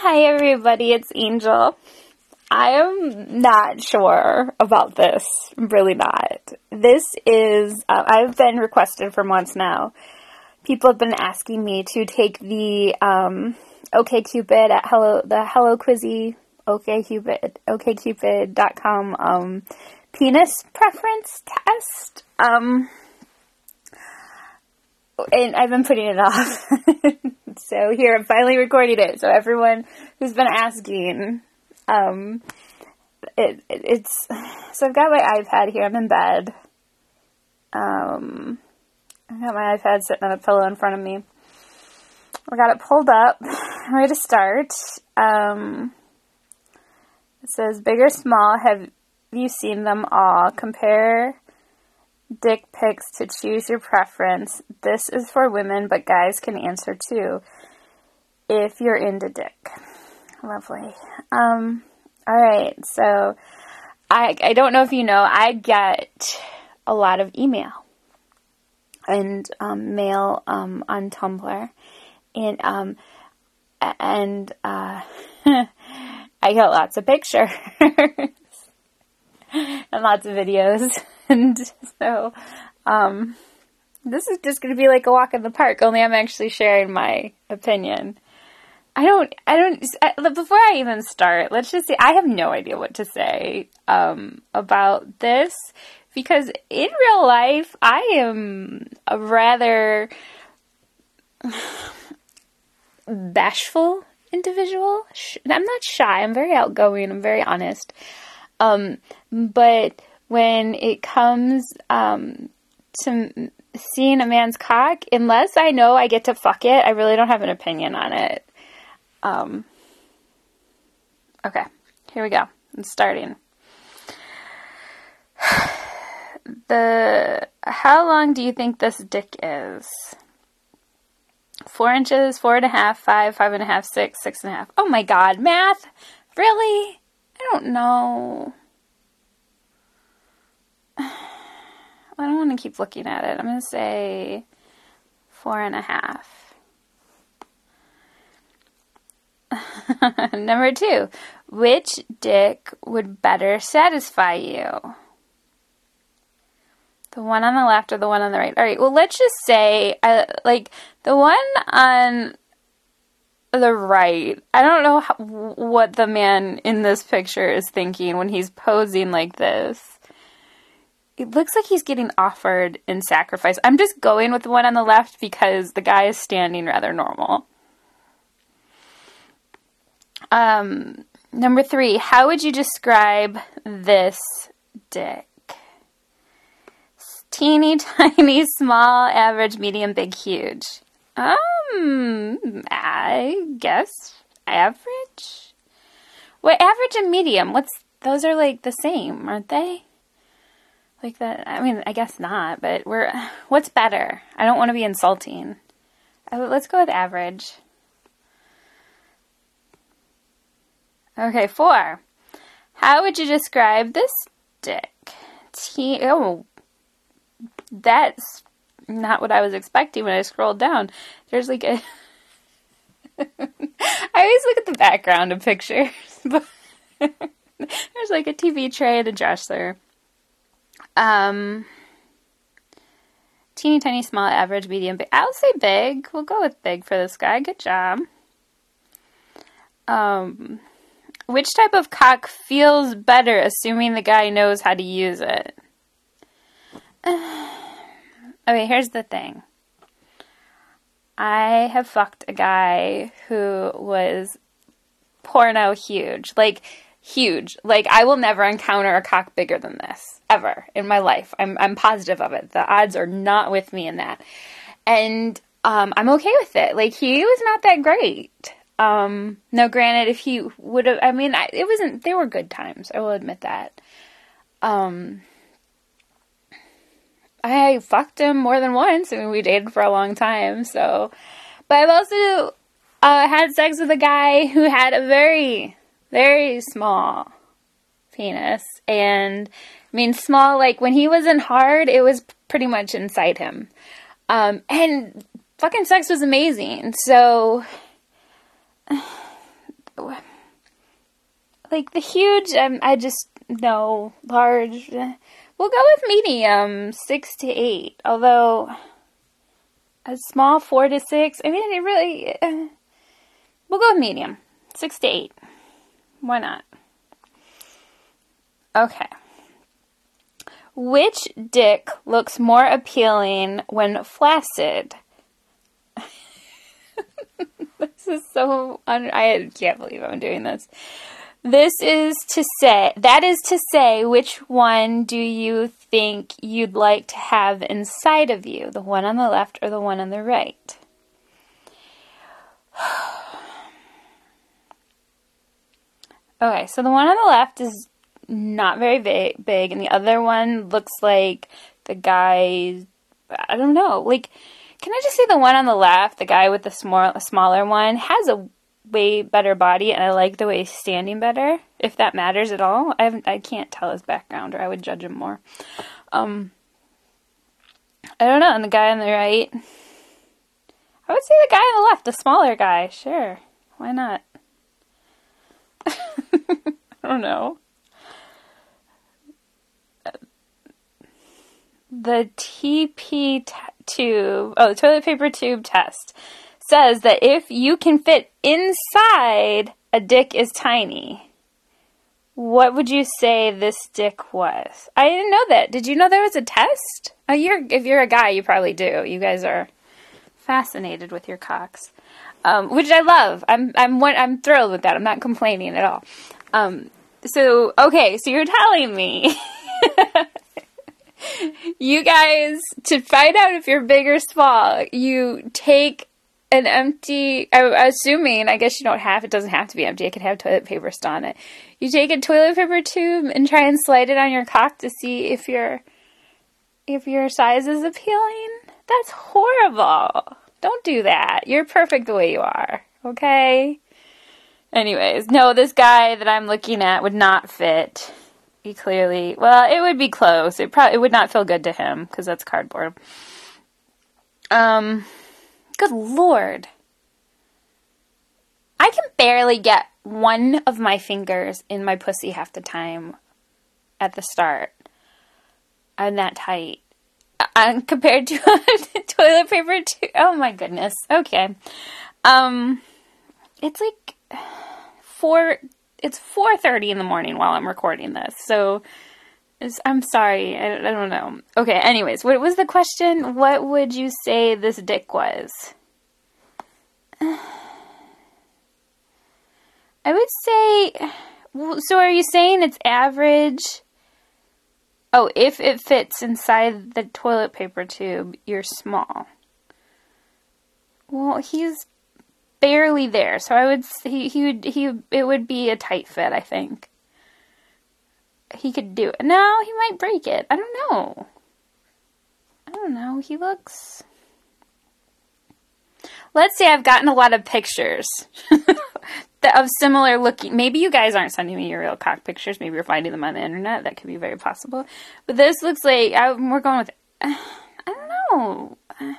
Hi everybody, it's Angel. I am not sure about this. I'm really not. This is, I've been requested for months now. People have been asking me to take the OkCupid at the Hello Quizzy, okcupid.com penis preference test. And I've been putting it off. So here, I'm finally recording it. So everyone who's been asking, it's, so I've got my iPad here. I'm in bed. I've got my iPad sitting on a pillow in front of me. I got it pulled up. I'm ready to start. It says, big or small, have you seen them all? Compare dick pics to choose your preference. This is for women, but guys can answer too if you're into dick. Lovely. Alright, so I don't know if you know, I get a lot of email and mail on Tumblr, and I get lots of pictures and lots of videos. And so, this is just going to be like a walk in the park, only I'm actually sharing my opinion. Before I even start, let's just say I have no idea what to say, about this, because in real life, I am a rather bashful individual. I'm not shy, I'm very outgoing, I'm very honest, but when it comes to seeing a man's cock, unless I know I get to fuck it, I really don't have an opinion on it. Okay, here we go. I'm starting. How long do you think this dick is? 4 inches, 4.5, 5, 5.5, 6, 6.5. Oh my god, math? Really? I don't know. I don't want to keep looking at it. I'm going to say 4.5. Number 2, which dick would better satisfy you? The one on the left or the one on the right? Alright, well, let's just say, like, the one on the right, I don't know what the man in this picture is thinking when he's posing like this. It looks like he's getting offered in sacrifice. I'm just going with the one on the left because the guy is standing rather normal. Number 3, how would you describe this dick? Teeny, tiny, small, average, medium, big, huge. I guess average? Well, average and medium, those are like the same, aren't they? Like that, I mean, I guess not, but what's better? I don't want to be insulting. Let's go with average. Okay, 4. How would you describe this dick? Oh, that's not what I was expecting when I scrolled down. There's like a... I always look at the background of pictures, but there's like a TV tray and a dresser. Teeny, tiny, small, average, medium, big. I'll say big. We'll go with big for this guy. Good job. Which type of cock feels better, assuming the guy knows how to use it? Okay, here's the thing. I have fucked a guy who was porno huge. Like, huge. Like, I will never encounter a cock bigger than this, ever, in my life. I'm positive of it. The odds are not with me in that. And, I'm okay with it. Like, he was not that great. Now granted, if he would have, I mean, they were good times, I will admit that. I fucked him more than once. I mean, we dated for a long time, so. But I've also had sex with a guy who had a very, very small penis. And, I mean, small, like, when he wasn't hard, it was pretty much inside him. And fucking sex was amazing. So, Like the huge, I just, no, large. We'll go with medium, 6 to 8. Although, a small 4 to 6, I mean, it really, we'll go with medium, 6 to 8. Why not? Okay. Which dick looks more appealing when flaccid? This is so, I can't believe I'm doing this. That is to say, which one do you think you'd like to have inside of you? The one on the left or the one on the right? Okay, so the one on the left is not very big, and the other one looks like the guy, I don't know, like, can I just say the one on the left, the guy with the smaller one, has a way better body, and I like the way he's standing better, if that matters at all. I can't tell his background, or I would judge him more. I don't know, and the guy on the right, I would say the guy on the left, the smaller guy, sure, why not? I don't know. The TP tube, the toilet paper tube test says that if you can fit inside, a dick is tiny. What would you say this dick was? I didn't know that. Did you know there was a test? If you're a guy, you probably do. You guys are fascinated with your cocks, which I love. I'm thrilled with that. I'm not complaining at all. So you're telling me you guys, to find out if you're big or small, you take an empty, I'm assuming, I guess you don't have, it doesn't have to be empty, it could have toilet paper still on it. You take a toilet paper tube and try and slide it on your cock to see if your size is appealing? That's horrible. Don't do that. You're perfect the way you are, okay? Anyways, no, this guy that I'm looking at would not fit. He clearly, well, it would be close. It would not feel good to him, because that's cardboard. Good Lord. I can barely get one of my fingers in my pussy half the time at the start. I'm that tight. Compared to toilet paper tube. Oh my goodness. Okay. It's like it's 4:30 in the morning while I'm recording this. So I'm sorry. I don't know. Okay, anyways, what was the question? What would you say this dick was? I would say, so are you saying it's average? Oh, if it fits inside the toilet paper tube, you're small. Well, he's barely there, so I would it would be a tight fit, I think. He could do it. No, he might break it. I don't know. He looks... Let's say I've gotten a lot of pictures of similar looking... Maybe you guys aren't sending me your real cock pictures. Maybe you're finding them on the internet. That could be very possible. But this looks like... we're going with... I don't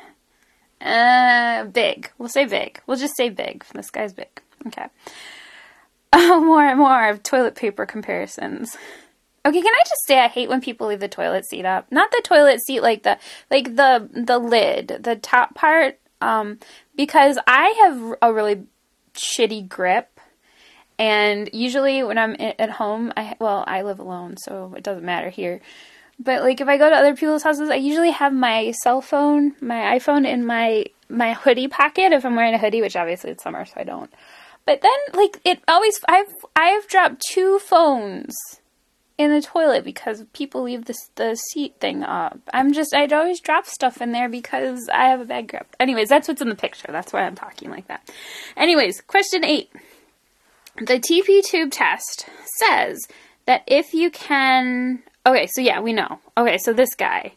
know. Big. We'll say big. We'll just say big. This guy's big. Okay. More and more of toilet paper comparisons. Okay, can I just say I hate when people leave the toilet seat up? Not the toilet seat, like the lid, the top part, because I have a really shitty grip, and usually when I'm at home, I live alone, so it doesn't matter here, but like if I go to other people's houses, I usually have my cell phone, my iPhone in my hoodie pocket if I'm wearing a hoodie, which obviously it's summer, so I don't. But then, like, I've dropped 2 phones in the toilet because people leave the seat thing up. I'd always drop stuff in there because I have a bad grip. Anyways, that's what's in the picture. That's why I'm talking like that. Anyways, question 8. The TP tube test says that if you can... Okay, so yeah, we know. Okay, so this guy.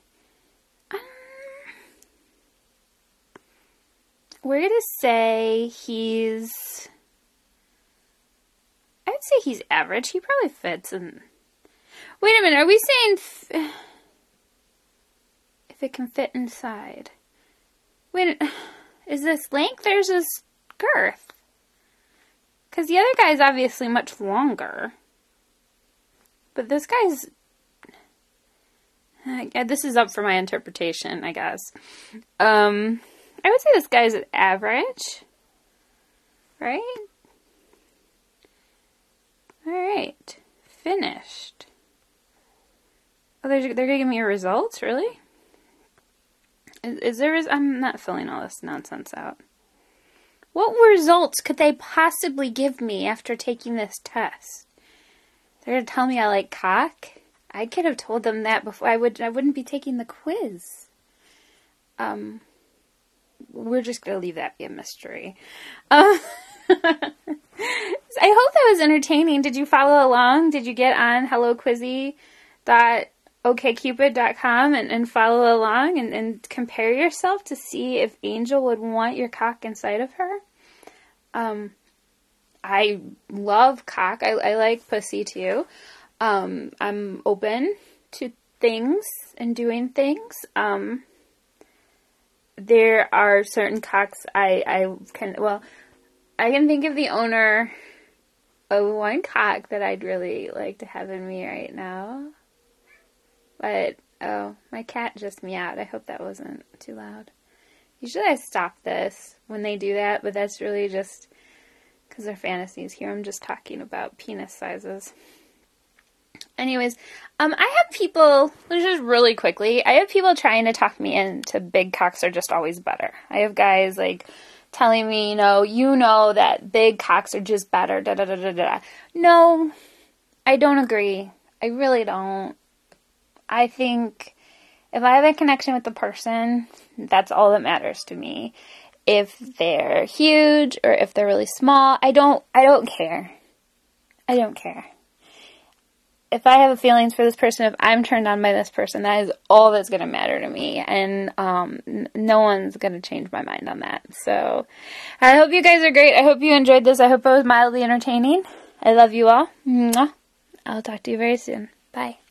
We're going to say he's... I'd say he's average. He probably fits in... Wait a minute, are we saying if it can fit inside? Wait, is this length or is this girth? Because the other guy is obviously much longer. But this guy's... this is up for my interpretation, I guess. I would say this guy's average. Right? Alright. Finished. Oh, they're gonna give me results? Really? Is there... I'm not filling all this nonsense out. What results could they possibly give me after taking this test? They're gonna tell me I like cock? I could have told them that before. I wouldn't be taking the quiz. We're just gonna leave that be a mystery. I hope that was entertaining. Did you follow along? Did you get on helloquizzy.okcupid.com and follow along and compare yourself to see if Angel would want your cock inside of her? I love cock. I like pussy too. I'm open to things and doing things. There are certain cocks I can think of the owner of one cock that I'd really like to have in me right now. But, oh, my cat just meowed. I hope that wasn't too loud. Usually I stop this when they do that, but that's really just because they're fantasies. Here I'm just talking about penis sizes. Anyways, I have people, just really quickly, I have people trying to talk me into big cocks are just always better. I have guys, like, telling me, you know that big cocks are just better, da-da-da-da-da. No, I don't agree. I really don't. I think if I have a connection with the person, that's all that matters to me. If they're huge or if they're really small, I don't care. I don't care. If I have feelings for this person, if I'm turned on by this person, that is all that's going to matter to me. And no one's going to change my mind on that. So I hope you guys are great. I hope you enjoyed this. I hope it was mildly entertaining. I love you all. Mwah. I'll talk to you very soon. Bye.